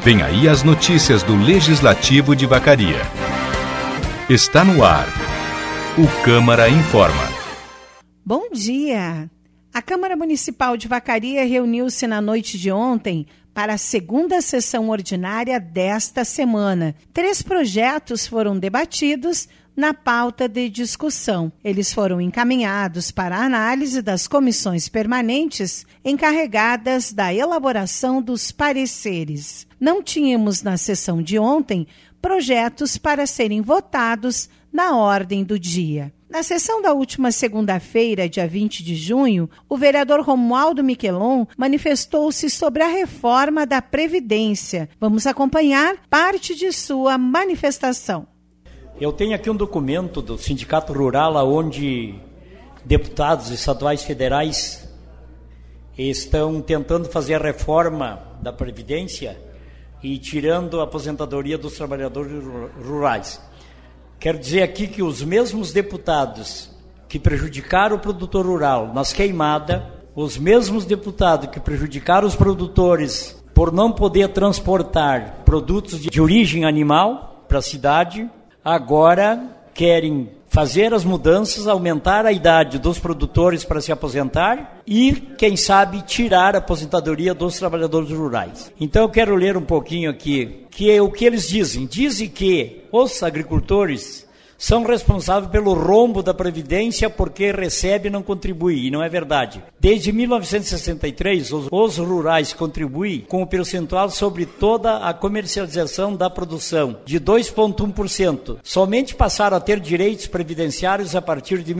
Vem aí as notícias do Legislativo de Vacaria. Está no ar. O Câmara Informa. Bom dia! A Câmara Municipal de Vacaria reuniu-se na noite de ontem para a segunda sessão ordinária desta semana. 3 projetos foram debatidos na pauta de discussão. Eles foram encaminhados para a análise das comissões permanentes encarregadas da elaboração dos pareceres. Não tínhamos na sessão de ontem projetos para serem votados na ordem do dia. Na sessão da última segunda-feira, dia 20 de junho, o vereador Romualdo Miquelon manifestou-se sobre a reforma da Previdência. Vamos acompanhar parte de sua manifestação. Eu tenho aqui um documento do Sindicato Rural, onde deputados estaduais federais estão tentando fazer a reforma da Previdência e tirando a aposentadoria dos trabalhadores rurais. Quero dizer aqui que os mesmos deputados que prejudicaram o produtor rural nas queimadas, os mesmos deputados que prejudicaram os produtores por não poder transportar produtos de origem animal para a cidade, agora querem fazer as mudanças, aumentar a idade dos produtores para se aposentar e, quem sabe, tirar a aposentadoria dos trabalhadores rurais. Então eu quero ler um pouquinho aqui, que é o que eles dizem. Dizem que os agricultores são responsáveis pelo rombo da Previdência porque recebe e não contribui, e não é verdade. Desde 1963, os rurais contribuem com o percentual sobre toda a comercialização da produção, de 2,1%. Somente passaram a ter direitos previdenciários a partir de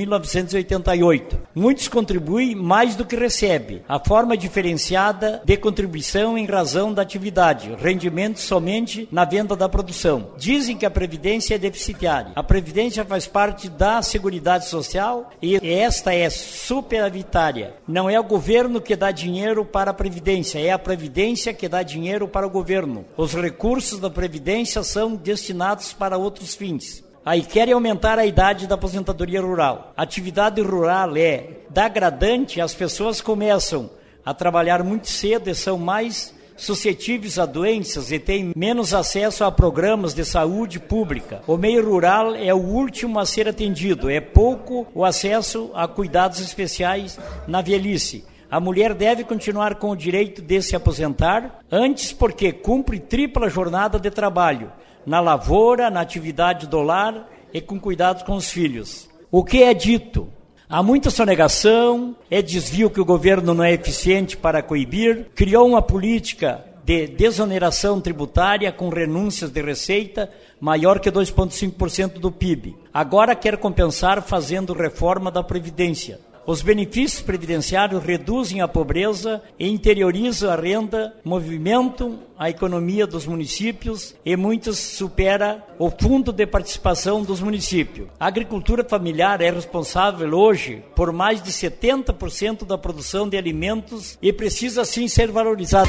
1988. Muitos contribuem mais do que recebem. A forma diferenciada de contribuição em razão da atividade, rendimento somente na venda da produção. Dizem que a Previdência é deficitária. A Previdência faz parte da Seguridade Social e esta é superavitária. Não é o governo que dá dinheiro para a Previdência, é a Previdência que dá dinheiro para o governo. Os recursos da Previdência são destinados para outros fins. Aí querem aumentar a idade da aposentadoria rural. A atividade rural é degradante, as pessoas começam a trabalhar muito cedo e são mais suscetíveis a doenças e têm menos acesso a programas de saúde pública. O meio rural é o último a ser atendido, é pouco o acesso a cuidados especiais na velhice. A mulher deve continuar com o direito de se aposentar, antes porque cumpre tripla jornada de trabalho, na lavoura, na atividade do lar e com cuidados com os filhos. O que é dito? Há muita sonegação, é desvio que o governo não é eficiente para coibir, criou uma política de desoneração tributária com renúncias de receita maior que 2,5% do PIB. Agora quer compensar fazendo reforma da Previdência. Os benefícios previdenciários reduzem a pobreza e interiorizam a renda, movimentam a economia dos municípios e muitos supera o fundo de participação dos municípios. A agricultura familiar é responsável hoje por mais de 70% da produção de alimentos e precisa assim ser valorizada.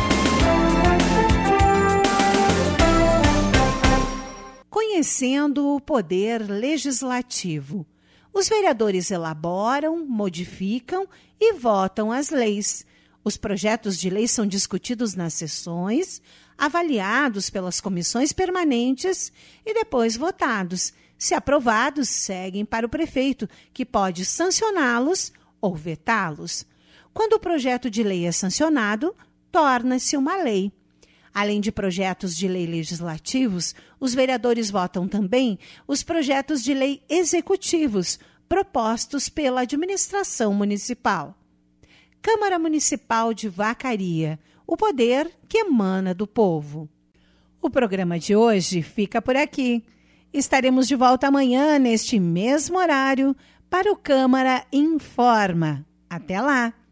Conhecendo o poder legislativo. Os vereadores elaboram, modificam e votam as leis. Os projetos de lei são discutidos nas sessões, avaliados pelas comissões permanentes e depois votados. Se aprovados, seguem para o prefeito, que pode sancioná-los ou vetá-los. Quando o projeto de lei é sancionado, torna-se uma lei. Além de projetos de lei legislativos, os vereadores votam também os projetos de lei executivos propostos pela administração municipal. Câmara Municipal de Vacaria, o poder que emana do povo. O programa de hoje fica por aqui. Estaremos de volta amanhã, neste mesmo horário, para o Câmara Informa. Até lá!